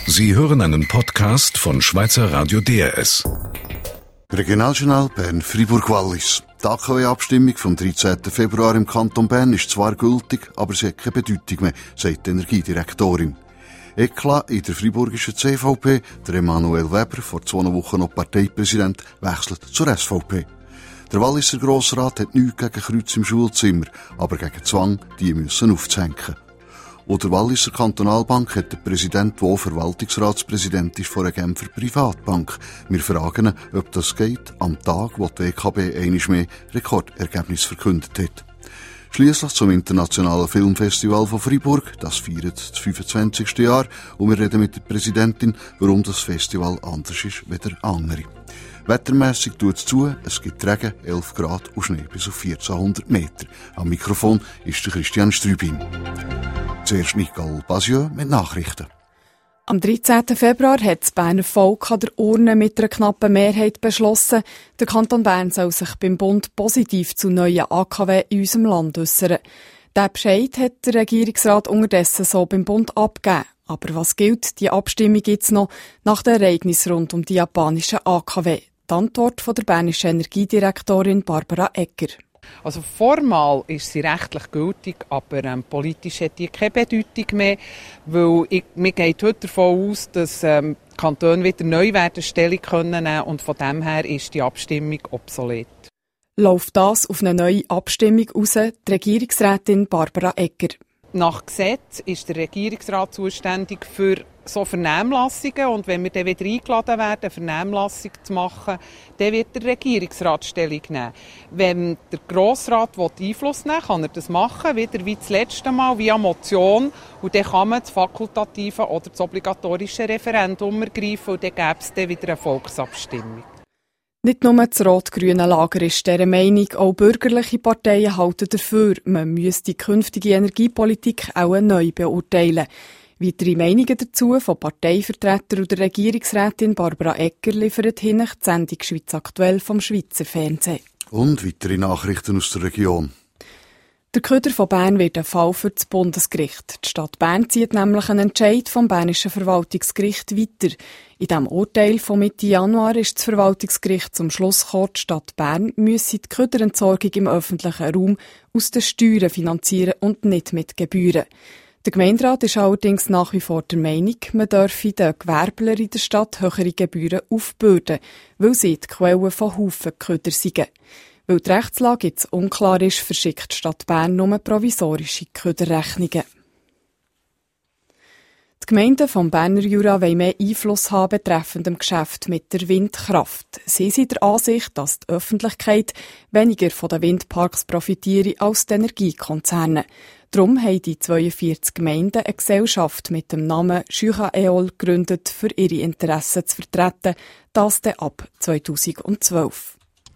Sie hören einen Podcast von Schweizer Radio DRS. Regionaljournal Bern-Fribourg-Wallis. Die AKW-Abstimmung vom 13. Februar im Kanton Bern ist zwar gültig, aber sie hat keine Bedeutung mehr, sagt die Energiedirektorin. Eklat in der friburgischen CVP, der Emanuel Weber, vor 2 Wochen noch Parteipräsident, wechselt zur SVP. Der Walliser Grossrat hat nichts gegen Kreuz im Schulzimmer, aber gegen Zwang, die müssen aufzuhängen. Und der Walliser Kantonalbank hat der Präsident, der auch Verwaltungsratspräsident ist, von einer Genfer Privatbank. Wir fragen ihn, ob das geht, am Tag, wo die WKB einmal mehr Rekordergebnis verkündet hat. Schliesslich zum Internationalen Filmfestival von Fribourg. Das feiert das 25. Jahr. Und wir reden mit der Präsidentin, warum das Festival anders ist als der andere. Wettermässig tut es zu, es gibt Regen, 11 Grad und Schnee bis auf 1400 Meter. Am Mikrofon ist der Christian Strübin. Zuerst Nicole Basieux mit Nachrichten. Am 13. Februar hat das Berner Volk an der Urne mit einer knappen Mehrheit beschlossen, der Kanton Bern soll sich beim Bund positiv zu neuen AKW in unserem Land äußern. Diesen Bescheid hat der Regierungsrat unterdessen so beim Bund abgegeben. Aber was gilt, die Abstimmung gibt's noch nach den Ereignissen rund um die japanischen AKW. Die Antwort von der bernischen Energiedirektorin Barbara Egger. Also formal ist sie rechtlich gültig, aber politisch hat die keine Bedeutung mehr, weil mir geht heute davon aus, dass Kantone wieder neu werden Stellung nehmen können und von dem her ist die Abstimmung obsolet. Läuft das auf eine neue Abstimmung raus? Die Regierungsrätin Barbara Egger. Nach Gesetz ist der Regierungsrat zuständig für so Vernehmlassungen und wenn wir dann wieder eingeladen werden, eine Vernehmlassung zu machen, dann wird der Regierungsrat Stellung nehmen. Wenn der Grossrat Einfluss nehmen will, kann er das machen, wieder wie das letzte Mal, via Motion. Und dann kann man das fakultative oder das obligatorische Referendum ergreifen und dann gäbe es dann wieder eine Volksabstimmung. Nicht nur das rot-grüne Lager ist dieser Meinung, auch bürgerliche Parteien halten dafür, man müsse die künftige Energiepolitik auch neu beurteilen. Weitere Meinungen dazu von Parteivertretern und der Regierungsrätin Barbara Egger liefert hinten die Sendung «Schweiz aktuell» vom Schweizer Fernsehen. Und weitere Nachrichten aus der Region. Der Köder von Bern wird ein Fall für das Bundesgericht. Die Stadt Bern zieht nämlich einen Entscheid vom Bernischen Verwaltungsgericht weiter. In diesem Urteil von Mitte Januar ist das Verwaltungsgericht zum Schluss gekommen, die Stadt Bern müsse die Köderentsorgung im öffentlichen Raum aus den Steuern finanzieren und nicht mit Gebühren. Der Gemeinderat ist allerdings nach wie vor der Meinung, man dürfe den Gewerblern in der Stadt höhere Gebühren aufbürden, weil sie die Quellen von Haufen Köder seien. Weil die Rechtslage jetzt unklar ist, verschickt die Stadt Bern nur provisorische Köderrechnungen. Die Gemeinden vom Berner Jura wollen mehr Einfluss haben betreffend dem Geschäft mit der Windkraft. Sie sind der Ansicht, dass die Öffentlichkeit weniger von den Windparks profitiere als die Energiekonzerne. Darum haben die 42 Gemeinden eine Gesellschaft mit dem Namen Jura-Eol gegründet, für ihre Interessen zu vertreten, das dann ab 2012.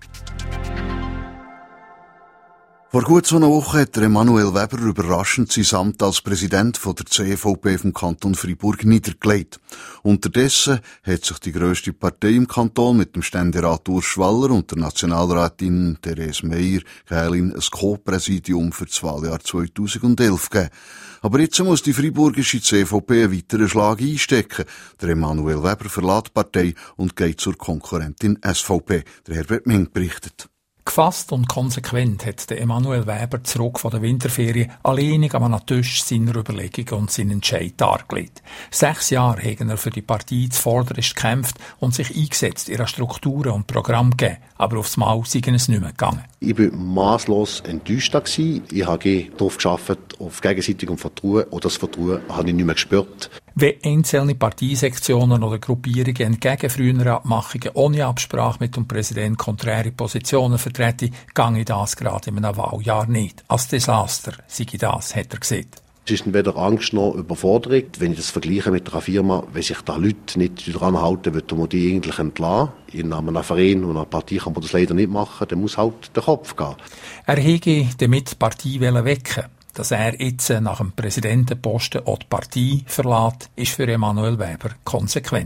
Vor gut 2 Wochen hat Emanuel Weber überraschend sein Amt als Präsident von der CVP vom Kanton Fribourg niedergelegt. Unterdessen hat sich die grösste Partei im Kanton mit dem Ständerat Urs Schwaller und der Nationalrätin Therese Meyer-Kählin ein Co-Präsidium für das Wahljahr 2011 gegeben. Aber jetzt muss die friburgische CVP einen weiteren Schlag einstecken. Der Emanuel Weber verlässt die Partei und geht zur Konkurrentin SVP. Der Herbert Mink berichtet. Gefasst und konsequent hat der Emanuel Weber zurück von der Winterferien alleinig am Tisch seiner Überlegungen und seinen Entscheid dargelegt. 6 Jahre haben er für die Partei zuvorderst gekämpft und sich eingesetzt, ihre Strukturen und Programme gegeben. Aber aufs Mal sei es nicht mehr gegangen. Ich war masslos enttäuscht. Ich habe darauf gearbeitet, auf gegenseitigem Vertrauen. Und das Vertrauen habe ich nicht mehr gespürt. Wenn einzelne Parteisektionen oder Gruppierungen entgegen früheren Abmachungen ohne Absprache mit dem Präsidenten konträre Positionen vertreten, ginge das gerade in einem Wahljahr nicht. Als Desaster sei das, hat er gesagt. Es ist weder Angst noch Überforderung. Wenn ich das vergleiche mit einer Firma, wenn sich da Leute nicht dran halten, würde man die eigentlich entlassen. In einem Verein und einer Partei kann man das leider nicht machen, dann muss halt der Kopf gehen. Er hege damit die Partei wecken. Dass er jetzt nach dem Präsidentenposten auch die Partei verlässt, ist für Emanuel Weber konsequent.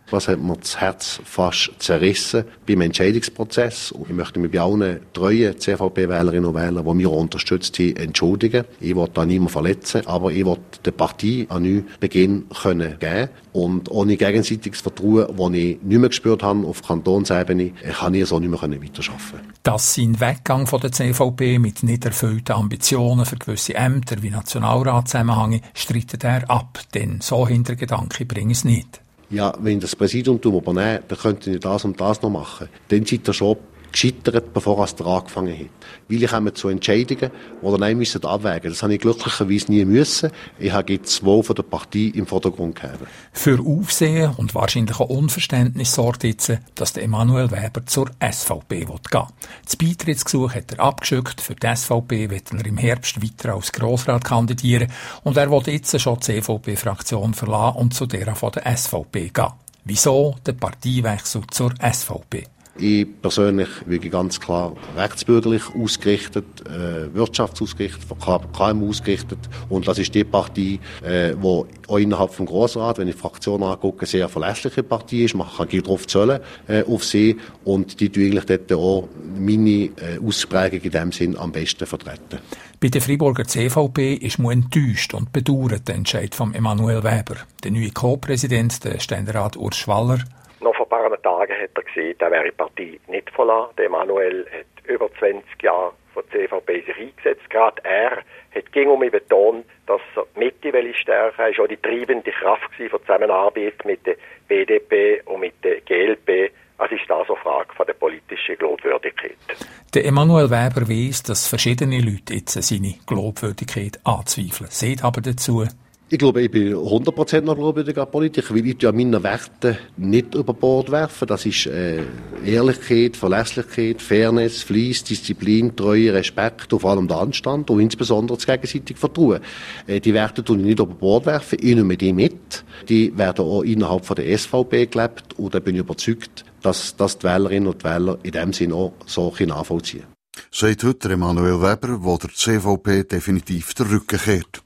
Was hat mir das Herz fast zerrissen beim Entscheidungsprozess. Und ich möchte mich bei allen treuen CVP-Wählerinnen und Wählern, die mich auch unterstützt haben, entschuldigen. Ich will da niemanden verletzen, aber ich will der Partei an neuen Beginn geben können. Und ohne gegenseitiges Vertrauen, das ich nicht mehr gespürt habe auf Kantonsebene, kann ich so nicht mehr weiterarbeiten. Dass sein Weggang von der CVP mit nicht erfüllten Ambitionen für gewisse Ämter wie Nationalrat zusammenhänge, streitet er ab, denn so Hintergedanken bringen es nicht. Ja, wenn das Präsidium übernehmen, dann könnte ich das und das noch machen. Dann seid ihr schon gescheitert, bevor ihr angefangen habt. Weil ich komme zu Entscheidungen, die dann abwägen müssen. Das habe ich glücklicherweise nie müssen. Ich habe das Wohl von der Partei im Vordergrund gehabt. Für Aufsehen und wahrscheinlich auch Unverständnis sorgt jetzt, dass der Emanuel Weber zur SVP gehen will. Das Beitrittsgesuch hat er abgeschickt. Für die SVP wird er im Herbst weiter als Grossrat kandidieren. Und er will jetzt schon die CVP-Fraktion verlassen und zu der von der SVP gehen. Wieso der Parteiwechsel zur SVP? Ich persönlich bin ganz klar rechtsbürgerlich ausgerichtet, wirtschaftsausgerichtet, KMU ausgerichtet. Und das ist die Partei, die auch innerhalb des Grossrats, wenn ich die Fraktion angucke, eine sehr verlässliche Partei ist. Man kann darauf zählen, auf sie. Und die tun eigentlich dort auch meine Ausprägung in diesem Sinn am besten vertreten. Bei der Freiburger CVP ist man enttäuscht und bedauert den Entscheid von Emanuel Weber. Der neue Co-Präsident, der Ständerat Urs Schwaller, noch vor ein paar Tagen hat er gesehen, er wäre die Partei nicht verlassen. Der Emanuel hat über 20 Jahre von der CVP sich eingesetzt. Gerade er hat gegen mich betont, dass er die Mitte stärken. Er war auch die treibende Kraft für die Zusammenarbeit mit der BDP und mit der GLP. Es ist da so eine Frage von der politischen Glaubwürdigkeit. Der Emanuel Weber weiss, dass verschiedene Leute jetzt seine Glaubwürdigkeit anzweifeln. Seht aber dazu: Ich glaube, ich bin 100% noch glaubwürdiger Politiker, weil ich ja meine Werte nicht über Bord werfe. Das ist Ehrlichkeit, Verlässlichkeit, Fairness, Fleiss, Disziplin, Treue, Respekt und vor allem der Anstand und insbesondere das gegenseitige Vertrauen. Die Werte tun ich nicht über Bord werfen, ich nehme die mit. Die werden auch innerhalb von der SVP gelebt und da bin ich überzeugt, dass das die Wählerinnen und Wähler in dem Sinne auch so nachvollziehen können. Sagt heute Emanuel Weber, der der CVP definitiv den Rücken kehrt.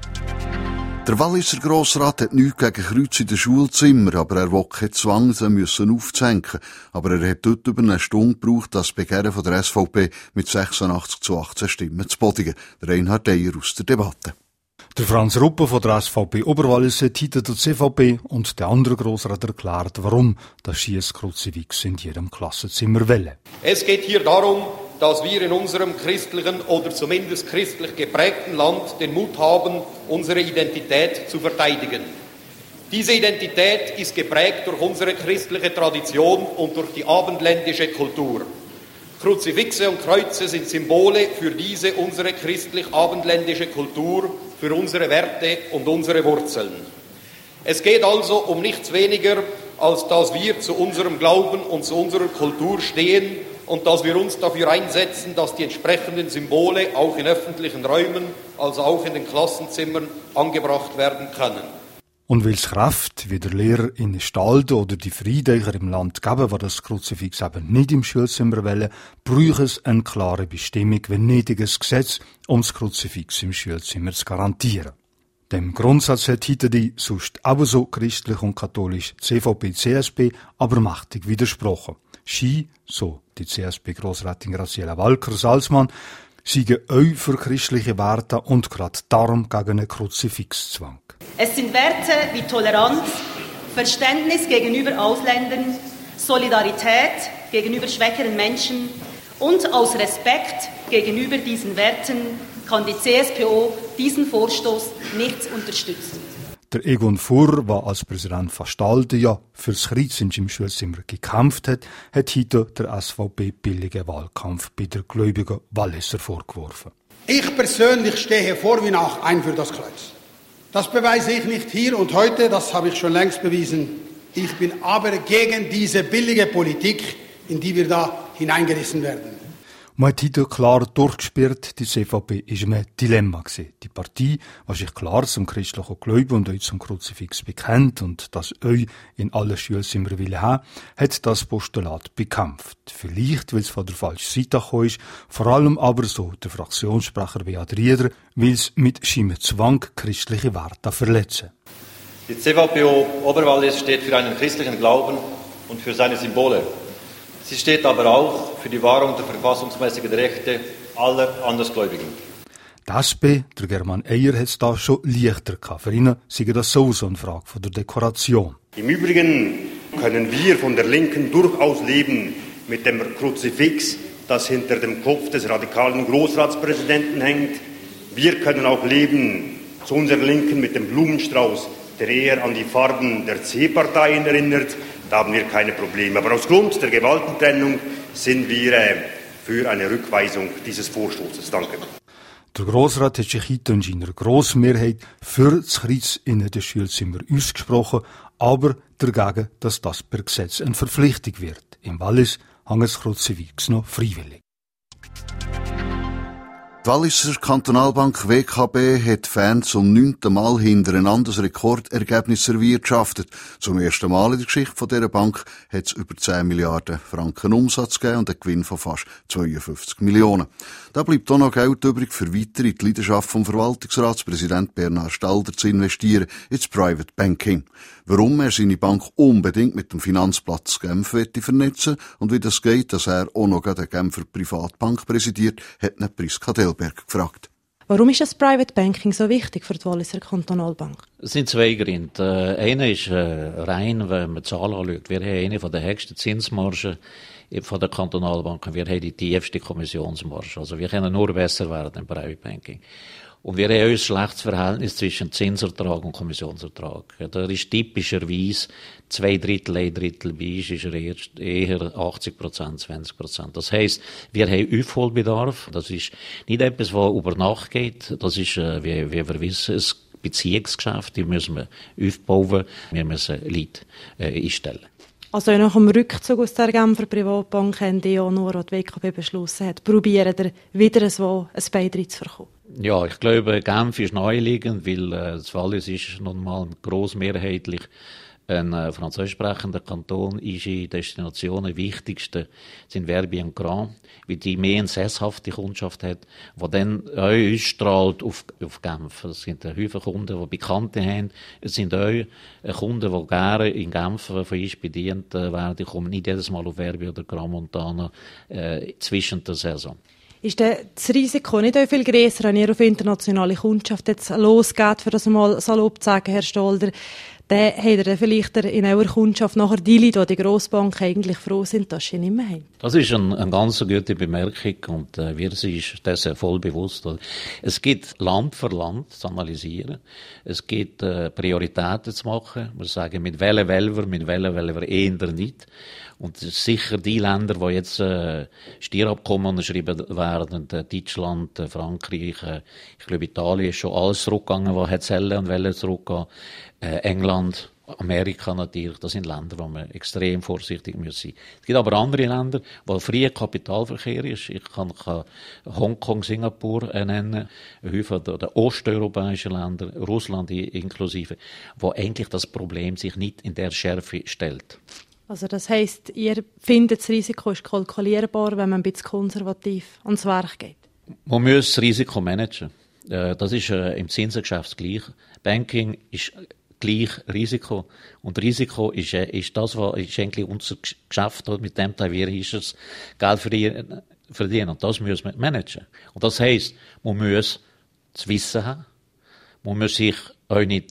Der Walliser Grossrat hat nichts gegen Kreuz in den Schulzimmern, aber er will keinen Zwang, sie müssen aufzuhängen. Aber er hat dort über eine Stunde gebraucht, das Begehren von der SVP mit 86-18 Stimmen zu bodigen. Der Reinhard Eyer aus der Debatte. Der Franz Ruppe von der SVP Oberwallis hat heute der CVP und der andere Grossrat erklärt, warum das Schiesskruzifix in jedem Klassenzimmer wollen. Es geht hier darum, dass wir in unserem christlichen oder zumindest christlich geprägten Land den Mut haben, unsere Identität zu verteidigen. Diese Identität ist geprägt durch unsere christliche Tradition und durch die abendländische Kultur. Kruzifixe und Kreuze sind Symbole für diese unsere christlich-abendländische Kultur, für unsere Werte und unsere Wurzeln. Es geht also um nichts weniger, als dass wir zu unserem Glauben und zu unserer Kultur stehen und dass wir uns dafür einsetzen, dass die entsprechenden Symbole auch in öffentlichen Räumen, also auch in den Klassenzimmern, angebracht werden können. Und weil es Kraft wie der Lehrer in den Stalden oder die Freidenker im Land geben, die das Kruzifix eben nicht im Schulzimmer wollen, braucht es eine klare Bestimmung, wenn nötiges Gesetz, um das Kruzifix im Schulzimmer zu garantieren. Dem Grundsatz hat heute die sonst ebenso christlich und katholisch CVP-CSP aber mächtig widersprochen. Sie, so die CSP-Grossrätin Graziella Walker-Salzmann, seien auch für christliche Werte und gerade darum gegen einen Kruzifikszwang. Es sind Werte wie Toleranz, Verständnis gegenüber Ausländern, Solidarität gegenüber schwächeren Menschen und aus Respekt gegenüber diesen Werten kann die CSPO diesen Vorstoß nicht unterstützen. Der Egon Furr, der als Präsident von Stalden ja fürs Kreuz im Schulzimmer gekämpft hat, hat heute der SVP billigen Wahlkampf bei der gläubigen Walliser vorgeworfen. Ich persönlich stehe vor wie nach ein für das Kreuz. Das beweise ich nicht hier und heute, das habe ich schon längst bewiesen. Ich bin aber gegen diese billige Politik, in die wir da hineingerissen werden. Man hat heute klar durchgespürt, die CVP war ein Dilemma gewesen. Die Partei, die sich klar zum christlichen Glauben und euch zum Kruzifix bekennt und das euch in allen Schulzimmern will haben, hat das Postulat bekämpft. Vielleicht, weil es von der falschen Seite gekommen ist, vor allem aber, so der Fraktionssprecher Beat Rieder, weil es mit Zwang christliche Werte verletzen. Die CVPO Oberwallis steht für einen christlichen Glauben und für seine Symbole. Sie steht aber auch für die Wahrung der verfassungsmäßigen Rechte aller Andersgläubigen. Die SP, der German Eyer, hat es da schon leichter gehabt. Für ihn sei das sowieso eine Frage von der Dekoration. Im Übrigen können wir von der Linken durchaus leben mit dem Kruzifix, das hinter dem Kopf des radikalen Großratspräsidenten hängt. Wir können auch leben zu unserer Linken mit dem Blumenstrauß, der eher an die Farben der C-Parteien erinnert. Da haben wir keine Probleme. Aber aus Grund der Gewaltentrennung sind wir für eine Rückweisung dieses Vorstoßes. Danke. Der Grossrat hat sich heute in seiner Grossmehrheit für das Kreuz in den Schulzimmern ausgesprochen, aber dagegen, dass das per Gesetz eine Verpflichtung wird. Im Wallis hängt das Kruzifix noch freiwillig. Die Walliser Kantonalbank WKB hat Fans zum 9. Mal hintereinander ein Rekordergebnis erwirtschaftet. Zum ersten Mal in der Geschichte dieser Bank hat es über 10 Milliarden Franken Umsatz gegeben und einen Gewinn von fast 52 Millionen. Da bleibt auch noch Geld übrig, für weiter in die Leidenschaft vom Verwaltungsratspräsident Bernhard Stalder zu investieren, ins Private Banking. Warum er seine Bank unbedingt mit dem Finanzplatz Genf vernetzen und wie das geht, dass er auch noch eine Genfer Privatbank präsidiert, hat ihn Priska Delberg gefragt. Warum ist das Private Banking so wichtig für die Walliser Kantonalbank? Es sind zwei Gründe. Einer ist rein, wenn man die Zahlen anschaut. Wir haben eine der höchsten Zinsmargen von der Kantonalbank. Wir haben die tiefste Kommissionsmarge. Also wir können nur besser werden im Private Banking. Und wir haben ein schlechtes Verhältnis zwischen Zinsertrag und Kommissionsertrag. Da ist typischerweise 2/3, 1/3 bei uns ist eher 80%, 20%. Das heisst, wir haben Aufholbedarf. Das ist nicht etwas, was über Nacht geht. Das ist, wie wir wissen, ein Beziehungsgeschäft. Die müssen wir aufbauen. Wir müssen Leute einstellen. Also nach dem Rückzug aus der Genfer Privatbank Ende Januar, als die WKB beschlossen hat, probieren wir wieder so ein Bein reinzukommen. Ja, ich glaube, Genf ist naheliegend, weil das Wallis ist nun mal grossmehrheitlich ein französisch sprechender Kanton. Unsere Destinationen, wichtigste sind Verbier und Grand, weil die mehr eine sesshafte Kundschaft hat, die dann auch ausstrahlt auf Genf. Das sind Häufig Kunden, die Bekannte haben. Es sind auch Kunden, die gerne in Genf von uns bedient werden. Die kommen nicht jedes Mal auf Verbier oder Grand Montana zwischen der Saison. Ist das Risiko nicht auch viel grösser, wenn ihr auf internationale Kundschaft jetzt losgeht, für das mal salopp zu sagen, Herr Stalder? Dann habt ihr vielleicht in eurer Kundschaft nachher die Leute, die Grossbanken eigentlich froh sind, dass sie nicht mehr haben. Das ist eine ganz gute Bemerkung und wir sind dessen voll bewusst. Es gibt Land für Land zu analysieren. Es gibt Prioritäten zu machen. Wir sagen, mit welchen wollen wir eher nicht. Und sicher die Länder, die jetzt Stierabkommen unterschrieben werden, Deutschland, Frankreich, ich glaube Italien ist schon alles zurückgegangen, was hat sollen und wollen zurückgehen. England, Amerika natürlich, das sind Länder, wo man extrem vorsichtig sein muss. Es gibt aber andere Länder, wo freier Kapitalverkehr ist. Ich kann Hongkong, Singapur nennen, Häufig der osteuropäischen Länder, Russland inklusive, wo eigentlich das Problem sich nicht in der Schärfe stellt. Also das heisst, ihr findet, das Risiko ist kalkulierbar, wenn man ein bisschen konservativ ans Werk geht? Man muss das Risiko managen. Das ist im Zinsgeschäft gleich. Banking ist gleich Risiko. Und Risiko ist das, was ist eigentlich unser Geschäft, mit dem wir es Geld verdienen. Und das muss man managen. Und das heisst, man muss das Wissen haben. Man muss sich auch nicht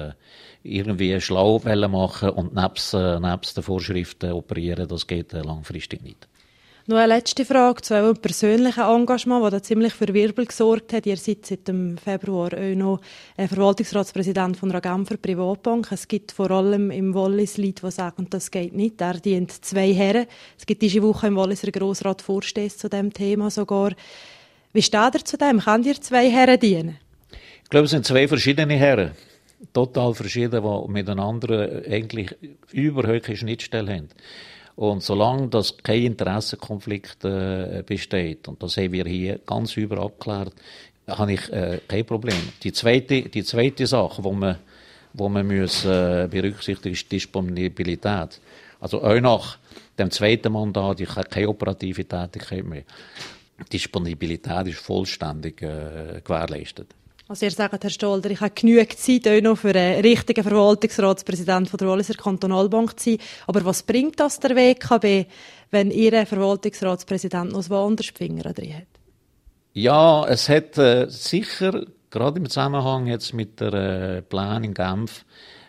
irgendwie schlau machen und nebst den Vorschriften operieren. Das geht langfristig nicht. Noch eine letzte Frage zu eurem persönlichen Engagement, das da ziemlich für Wirbel gesorgt hat. Ihr seid seit dem Februar auch noch Verwaltungsratspräsident von einer Genfer Privatbank. Es gibt vor allem im Wallis Leute, die sagen, das geht nicht. Er dient 2 Herren. Es gibt diese Woche im Walliser Grossrat Vorstehs zu diesem Thema sogar. Wie steht ihr zu dem? Könnt ihr 2 Herren dienen? Ich glaube, es sind 2 verschiedene Herren. Total verschieden, die miteinander eigentlich überhaupt keine Schnittstelle haben. Und solange das kein Interessenkonflikt besteht, und das haben wir hier ganz über abgeklärt, habe ich kein Problem. Die zweite Sache, wo man muss berücksichtigen, ist Disponibilität. Also auch nach dem zweiten Mandat, ich habe keine operative Tätigkeit mehr. Disponibilität ist vollständig gewährleistet. Also ihr sagt, Herr Stolder, ich habe genügend Zeit auch noch für einen richtigen Verwaltungsratspräsident von der Walliser Kantonalbank zu sein. Aber was bringt das der WKB, wenn Ihr Verwaltungsratspräsident noch woanders die Finger drin hat? Ja, es hat sicher, gerade im Zusammenhang jetzt mit der Plan in Genf,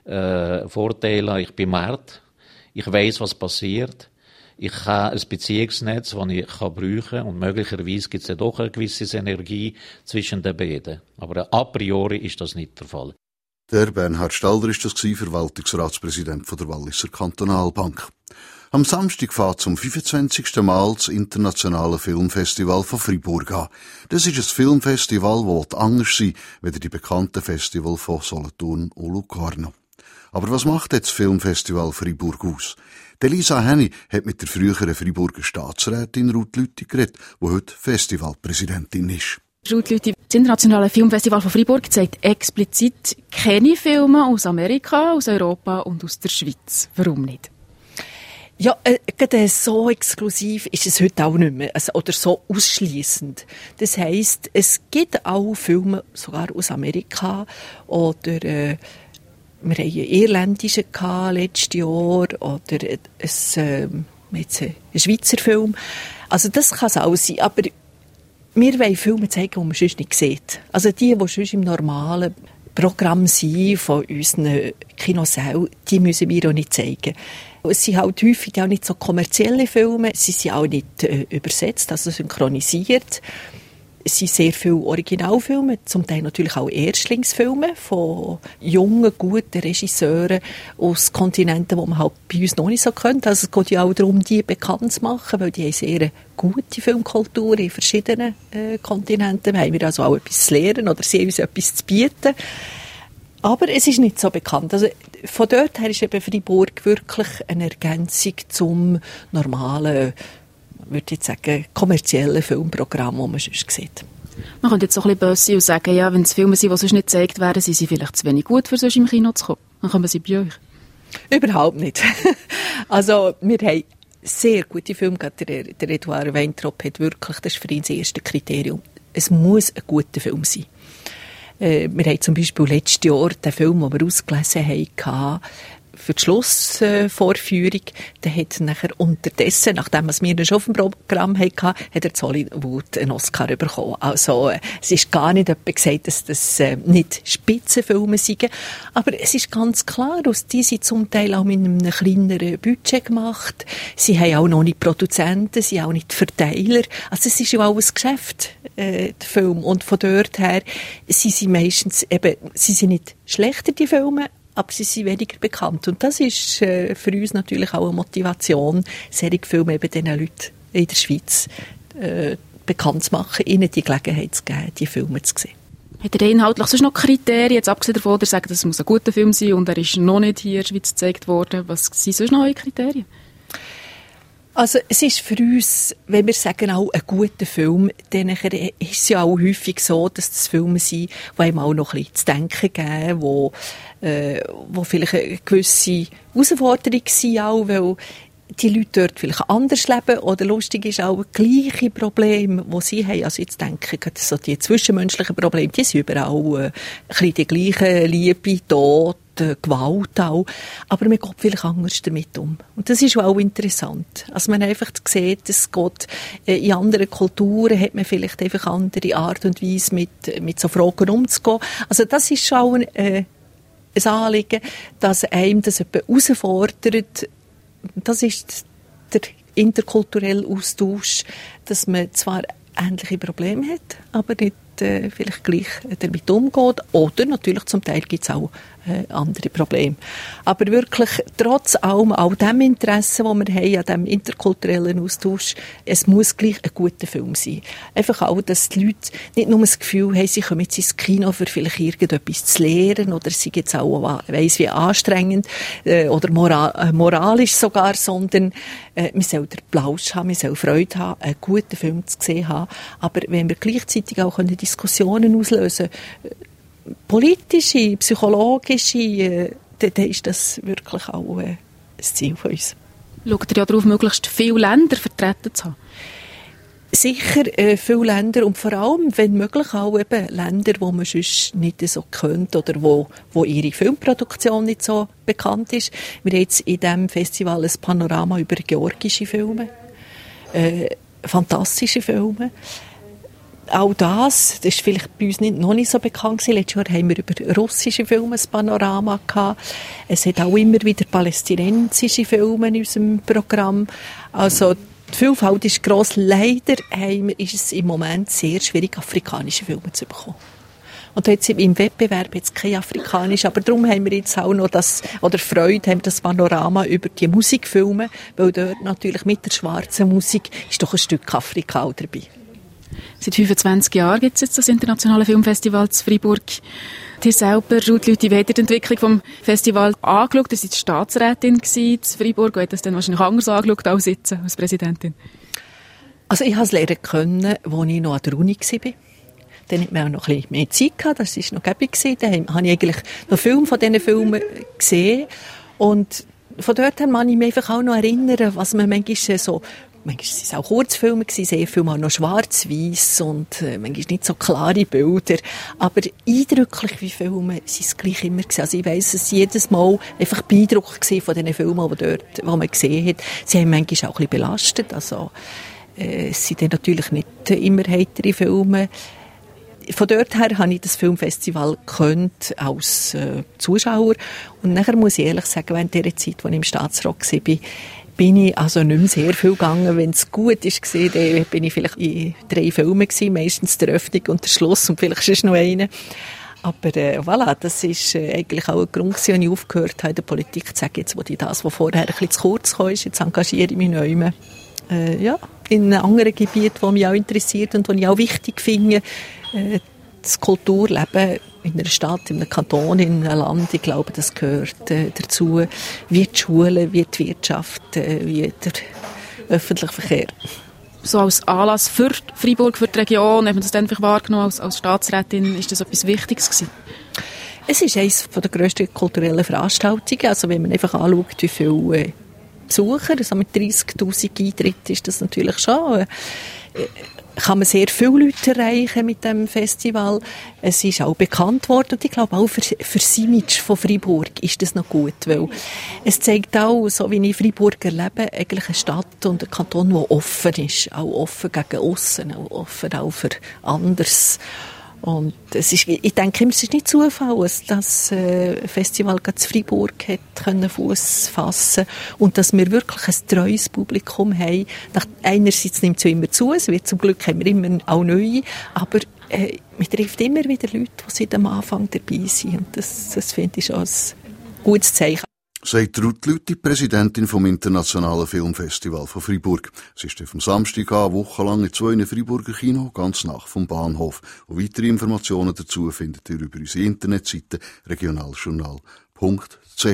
Vorteile. Ich bin Markt, ich weiss, was passiert. Ich habe ein Beziehungsnetz, das ich brauchen kann. Und möglicherweise gibt es ja doch eine gewisse Synergie zwischen den beiden. Aber a priori ist das nicht der Fall. Der Bernhard Stalder ist das Verwaltungsratspräsident der Walliser Kantonalbank. Am Samstag fährt zum 25. Mal das Internationale Filmfestival von Fribourg an. Das ist ein Filmfestival, das anders sein will, als die bekannten Festivals von Solothurn und Locarno. Aber was macht jetzt das Filmfestival Fribourg aus? Elisa Henny hat mit der früheren Friburger Staatsrätin Ruth Lüthi geredet, die heute Festivalpräsidentin ist. Ruth Lüthi, das Internationale Filmfestival von Fribourg zeigt explizit keine Filme aus Amerika, aus Europa und aus der Schweiz. Warum nicht? Ja, gerade so exklusiv ist es heute auch nicht mehr, oder so ausschliessend. Das heisst, es gibt auch Filme, sogar aus Amerika, oder wir hatten einen irländischen letztes Jahr, oder ein Schweizer Film. Also das kann es auch sein, aber wir wollen Filme zeigen, die man sonst nicht sieht. Also die sonst im normalen Programm sind von unseren Kinosälen, die müssen wir auch nicht zeigen. Es sind halt häufig auch nicht so kommerzielle Filme, sie sind auch nicht übersetzt, also synchronisiert. Es sind sehr viele Originalfilme, zum Teil natürlich auch Erstlingsfilme von jungen, guten Regisseuren aus Kontinenten, die man halt bei uns noch nicht so kennt. Also es geht ja auch darum, die bekannt zu machen, weil die haben sehr gute Filmkultur in verschiedenen Kontinenten. Da haben wir also auch etwas zu lernen oder sie haben uns etwas zu bieten. Aber es ist nicht so bekannt. Also von dort her ist eben Fribourg wirklich eine Ergänzung zum normalen, würde ich sagen, kommerziellen Filmprogramm, das man sonst sieht. Man könnte jetzt so ein bisschen böse sein und sagen, ja, wenn es Filme sind, die sonst nicht gezeigt werden, sind sie vielleicht zu wenig gut, für sonst im Kino zu kommen. Dann kommen sie bei euch. Überhaupt nicht. Also wir haben sehr gute Filme. Der Eduard Weintraub hat wirklich, das ist für ihn das erste Kriterium. Es muss ein guter Film sein. Wir haben zum Beispiel letztes Jahr den Film, den wir ausgelesen haben, für die Schlussvorführung, der hat nachher unterdessen, nachdem wir ihn schon auf dem Programm hatten, hat er zu Hollywood einen Oscar bekommen. Also, es ist gar nicht jemand gesagt, dass das nicht Spitzenfilme sind. Aber es ist ganz klar, die sind zum Teil auch mit einem kleineren Budget gemacht. Sie haben auch noch nicht Produzenten, sie haben auch nicht Verteiler. Also, es ist ja auch ein Geschäft, der Film. Und von dort her, sie sind meistens eben, sie sind nicht schlechter, die Filme, aber sie sind weniger bekannt. Und das ist für uns natürlich auch eine Motivation, solche Filme eben diesen Leuten in der Schweiz bekannt zu machen, ihnen die Gelegenheit zu geben, die Filme zu sehen. Hat er inhaltlich sonst noch Kriterien, jetzt abgesehen davon, dass er sagt, das muss ein guter Film sein und er ist noch nicht hier in der Schweiz gezeigt worden? Was sind sonst noch eure Kriterien? Also es ist für uns, wenn wir sagen, auch ein guter Film, dann ist es ja auch häufig so, dass das Filme sind, die einem auch noch ein bisschen zu denken geben, wo vielleicht eine gewisse Herausforderung sind auch, weil die Leute dort vielleicht anders leben oder lustig ist auch gleiche Probleme, die sie haben. Also jetzt denke ich, so die zwischenmenschlichen Probleme, die sind überall ein bisschen die gleichen, Liebe, Tod, Gewalt auch. Aber man geht vielleicht anders damit um. Und das ist auch interessant. Also man einfach sieht, es geht, in anderen Kulturen hat man vielleicht einfach andere Art und Weise mit so Fragen umzugehen. Also das ist schon ein Anliegen, dass einem das herausfordert. Das ist der interkulturelle Austausch, dass man zwar ähnliche Probleme hat, aber nicht vielleicht gleich damit umgeht. Oder natürlich zum Teil gibt es auch andere Probleme. Aber wirklich, trotz allem, auch dem Interesse, das wir haben, an diesem interkulturellen Austausch, es muss gleich ein guter Film sein. Einfach auch, dass die Leute nicht nur das Gefühl haben, sie kommen jetzt ins Kino, für vielleicht irgendetwas zu lernen, oder sie jetzt auch weiss wie anstrengend, oder moralisch sogar, sondern man soll den Plausch haben, man soll Freude haben, einen guten Film zu sehen haben. Aber wenn wir gleichzeitig auch Diskussionen auslösen können, politische, psychologische, dann ist das wirklich auch ein Ziel von uns. Schaut ihr ja darauf, möglichst viele Länder vertreten zu haben? Sicher viele Länder und vor allem, wenn möglich, auch eben Länder, wo man sonst nicht so kennt oder wo ihre Filmproduktion nicht so bekannt ist. Wir haben jetzt in diesem Festival ein Panorama über georgische Filme, fantastische Filme. Auch das ist vielleicht bei uns noch nicht so bekannt gewesen. Letztes Jahr haben wir über russische Filme ein Panorama gehabt. Es hat auch immer wieder palästinensische Filme in unserem Programm. Also die Vielfalt ist gross. Leider ist es im Moment sehr schwierig, afrikanische Filme zu bekommen. Und jetzt im Wettbewerb jetzt kein afrikanisch, aber darum haben wir jetzt auch noch Freude, haben das Panorama über die Musikfilme, weil dort natürlich mit der schwarzen Musik ist doch ein Stück Afrika auch dabei. Seit 25 Jahren gibt es jetzt das internationale Filmfestival zu Freiburg. Ihr selber, Ruth Lüthi, wie habt ihr die Entwicklung vom Festival angeschaut? Ihr seid Staatsrätin in Freiburg und habt das dann wahrscheinlich anders angeschaut als jetzt als Präsidentin. Also ich habe es lernen können, als ich noch an der Uni war. Dann hatte man auch noch ein bisschen mehr Zeit gehabt, das war noch gäbig. Dann habe ich eigentlich noch Filme von diesen Filmen gesehen. Und von dort her kann ich mich einfach auch noch erinnern, was man manchmal so... Manchmal waren es auch Kurzfilme, sehr viel mal noch schwarz-weiß und manchmal nicht so klare Bilder. Aber eindrücklich wie Filme sind es gleich immer gewesen. Also ich weiss, es jedes Mal einfach beeindruckt von diesen Filmen, die man gesehen hat. Sie haben manchmal auch ein bisschen belastet. Also, es sind dann natürlich nicht immer heitere Filme. Von dort her habe ich das Filmfestival gekannt als Zuschauer. Und nachher muss ich ehrlich sagen, während der Zeit, als ich im Staatsrat war, bin ich also nicht mehr sehr viel gegangen. Wenn es gut war, dann bin ich vielleicht in 3 Filmen gewesen, meistens der Öffnung und der Schluss und vielleicht ist noch einer. Aber voilà, das ist eigentlich auch ein Grund, als ich aufgehört habe, in der Politik zu sagen, jetzt wo ich das, was vorher ein bisschen zu kurz kam, jetzt engagiere ich mich neu mehr. In anderen Gebieten, die mich auch interessiert und die ich auch wichtig finde. Das Kulturleben in einer Stadt, in einem Kanton, in einem Land, ich glaube, das gehört dazu, wie die Schule, wie die Wirtschaft, wie der öffentliche Verkehr. So als Anlass für Freiburg, für die Region, hat man das dann einfach wahrgenommen als Staatsrätin, ist das etwas Wichtiges gewesen? Es ist eines der grössten kulturellen Veranstaltungen, also wenn man einfach anschaut, wie viele Besucher, also mit 30'000 Eintritten ist das natürlich schon... kann man sehr viele Leute erreichen mit dem Festival. Es ist auch bekannt worden und ich glaube auch für das Image von Freiburg ist das noch gut, weil es zeigt auch, so wie ich Freiburg erlebe, eigentlich eine Stadt und ein Kanton, der offen ist, auch offen gegen aussen, auch offen auch für anderes. Und ich denke, es ist nicht Zufall, dass das Festival in Freiburg hat Fuss fassen und dass wir wirklich ein treues Publikum haben. Einerseits nimmt es immer zu, es wird zum Glück haben wir immer auch neue, aber man trifft immer wieder Leute, die seit am Anfang dabei sind. Und das finde ich schon ein gutes Zeichen. Sagt Ruth Lüthi, Präsidentin vom Internationalen Filmfestival von Freiburg. Sie ist vom Samstag an wochenlang in 2 Freiburger Kino, ganz nach vom Bahnhof. Und weitere Informationen dazu findet ihr über unsere Internetseite regionaljournal.ch.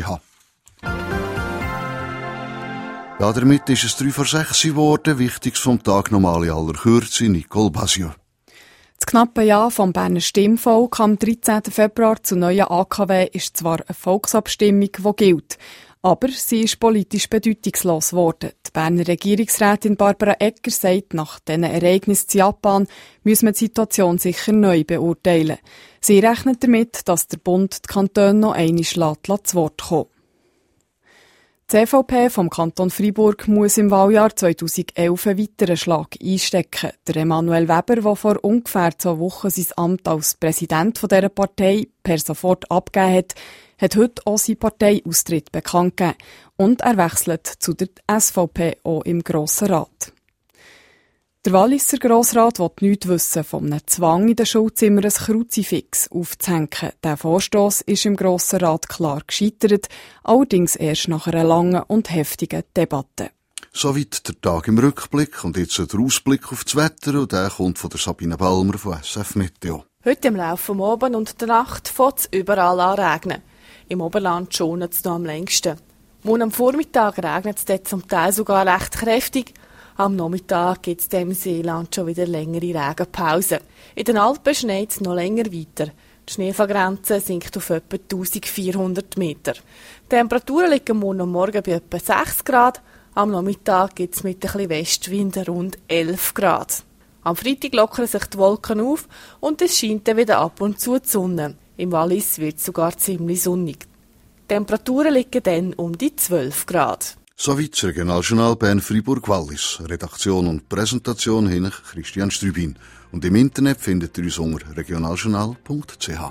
Ja, damit ist es 5:03 geworden. Wichtiges vom Tag nochmal in aller Kürze, Nicole Basieux. Das knappe Ja vom Berner Stimmvolk am 13. Februar zur neuen AKW ist zwar eine Volksabstimmung, die gilt, aber sie ist politisch bedeutungslos geworden. Die Berner Regierungsrätin Barbara Egger sagt, nach diesen Ereignissen in Japan müsse man die Situation sicher neu beurteilen. Sie rechnet damit, dass der Bund die Kantone noch einmal zu Wort kommen. Die CVP vom Kanton Freiburg muss im Wahljahr 2011 einen weiteren Schlag einstecken. Der Emanuel Weber, der vor ungefähr 2 Wochen sein Amt als Präsident dieser Partei per sofort abgegeben hat heute auch seinen Parteiaustritt bekannt gegeben. Und er wechselt zu der SVP auch im Grossen Rat. Der Walliser Grossrat will nichts wissen von einem Zwang, in den Schulzimmern ein Kruzifix aufzuhängen. Der Vorstoss ist im Grossen Rat klar gescheitert, allerdings erst nach einer langen und heftigen Debatte. Soweit der Tag im Rückblick und jetzt der Ausblick auf das Wetter und der kommt von der Sabine Ballmer von SF Meteo. Heute im Laufe des Abends und der Nacht fängt es überall an regnen. Im Oberland schont es noch am längsten. Morgen am Vormittag regnet es dort zum Teil sogar recht kräftig. Am Nachmittag gibt es im Seeland schon wieder längere Regenpausen. In den Alpen schneit es noch länger weiter. Die Schneefallgrenze sinkt auf etwa 1400 Meter. Die Temperaturen liegen morgen und morgen bei etwa 6 Grad. Am Nachmittag gibt es mit ein bisschen Westwind rund 11 Grad. Am Freitag lockern sich die Wolken auf und es scheint dann wieder ab und zu die Sonne. Im Wallis wird es sogar ziemlich sonnig. Die Temperaturen liegen dann um die 12 Grad. Soweit das Regionaljournal Bern-Fribourg-Wallis. Redaktion und Präsentation hin Christian Strübin. Und im Internet findet ihr uns unter regionaljournal.ch.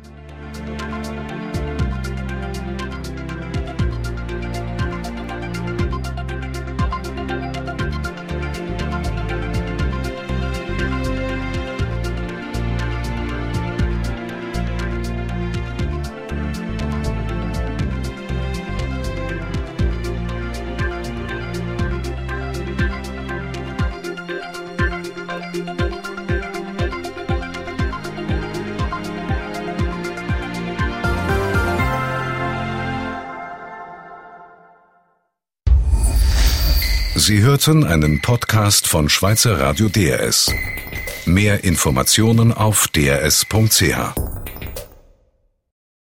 Sie hörten einen Podcast von Schweizer Radio DRS. Mehr Informationen auf drs.ch.